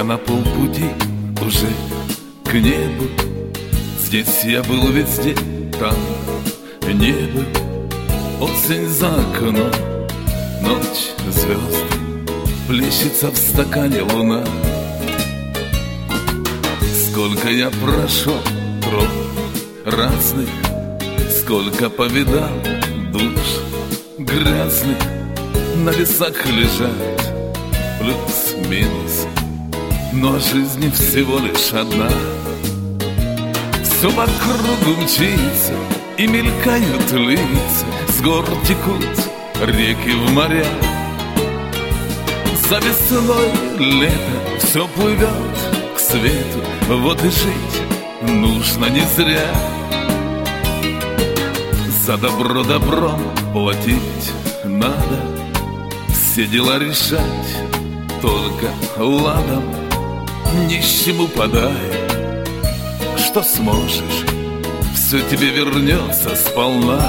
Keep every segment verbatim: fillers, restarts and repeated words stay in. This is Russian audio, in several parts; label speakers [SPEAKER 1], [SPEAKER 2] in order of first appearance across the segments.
[SPEAKER 1] Я на полпути уже к небу. Здесь я был везде, там не был. Осень за окном, ночь, звезды, плещется в стакане луна. Сколько я прошел троп разных, сколько повидал душ грязных. На весах лежат плюс-минус, но жизнь всего лишь одна. Все вокруг мчится и мелькают лица, с гор текут реки в моря. За весной лето все плывет к свету, вот и жить нужно не зря. За добро добром платить надо, все дела решать только ладом. Нищему подай, что сможешь, все тебе вернется сполна.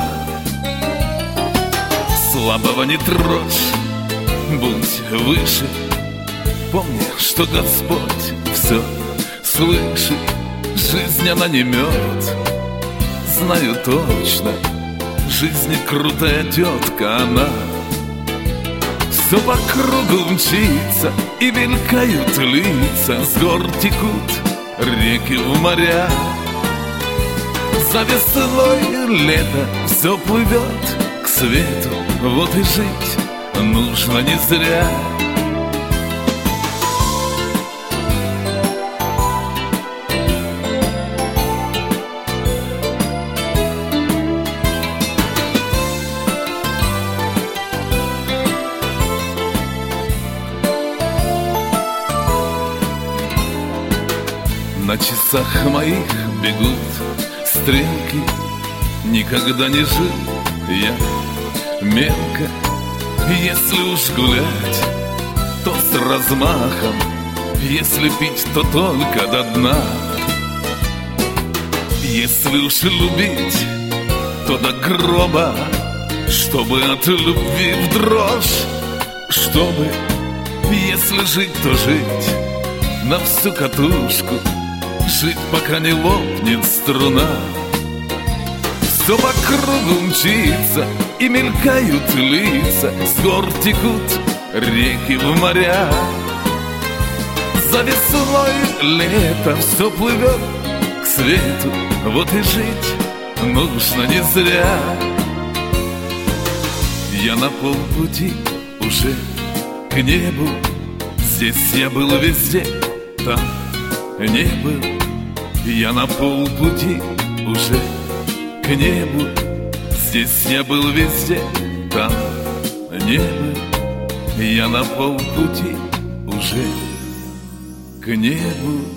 [SPEAKER 1] Слабого не трожь, будь выше, помни, что Господь все слышит. Жизнь она не мед, знаю точно, жизнь крутая тетка она. Все по кругу мчится и мелькают лица, с гор текут реки в моря. За весной лето все плывет к свету, вот и жить нужно не зря. На часах моих бегут стрелки, никогда не жил я мелко. Если уж гулять, то с размахом, если пить, то только до дна. Если уж любить, то до гроба, чтобы от любви в дрожь, чтобы, если жить, то жить на всю катушку, жить, пока не лопнет струна. Все по кругу мчится и мелькают лица, с гор текут реки в моря. За весной лето все плывет к свету, вот и жить нужно не зря. Я на полпути уже к небу, здесь я был везде, там не был. Я на полпути уже к небу, здесь я был везде, там не был. Я на полпути уже к небу.